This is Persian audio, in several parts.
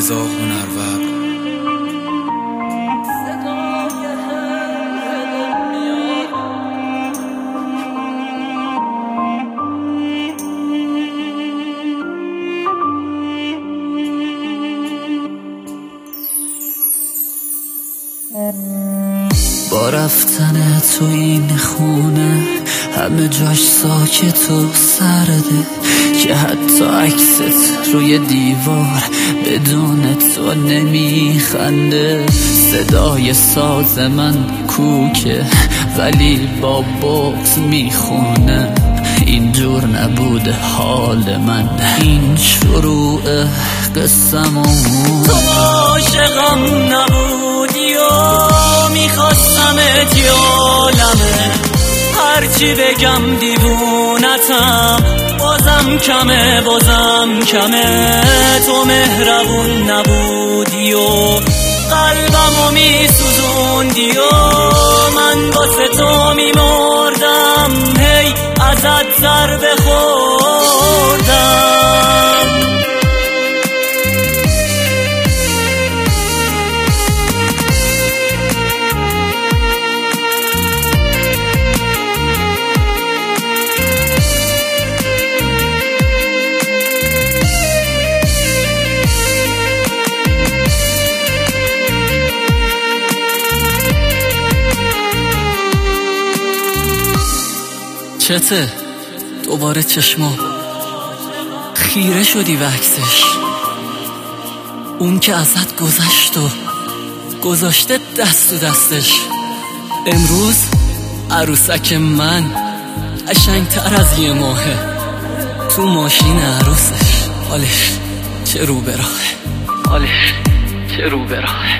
رضا هنرور. با رفتن تو این خونه همه جاش ساکت و سرده، که حتی عکست روی دیوار بدون تو نمیخنده. صدای ساز من کوکه ولی با بغض میخونه، اینجور نبوده حال من، این شروع قصه‌مون. تو عاشقم نبودی و میخواستمت یالمه، هرچی بگم دیوونتم، بازم کمه بازم کمه. تو مهربون نبودی و قلبمو میسوزوندی و من واسه تو میمردم، هی ازت ضربه خوردم. چته؟ دوباره چشما خیره شدی به عکسش، اون که ازت گذشت و گذاشته دست تو دستش. امروز عروسک من قشنگتر از یه ماهه، تو ماشین عروسش. حالش چه رو به راهه، حالش چه رو به راهه.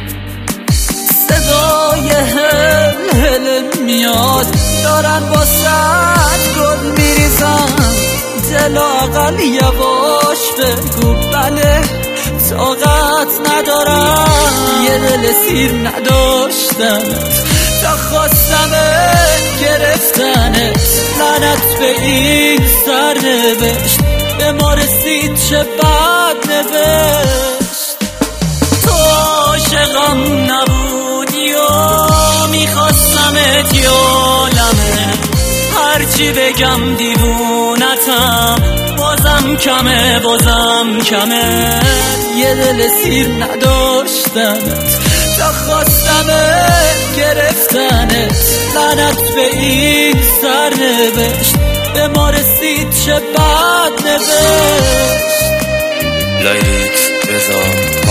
صدای هل میاد، دارن با سد گل میریزن، دل اقل یواش بگو بله، طاقت ندارم یه دل سیر نداشتنت، تا خواستمت گرفتنت. لعنت به این سرنوشت، به ما رسید چه بد نوشت. تو عاشقم نبودی و میخواستمت یالمه، هرچی بگم دیوونتم، بازم کمه بازم کمه. یه دل سیر نداشتنت، تا خواستمت گرفتنت. لعنت به این سرنوشت، به ما رسید چه بد نوشت. لایریکس رضا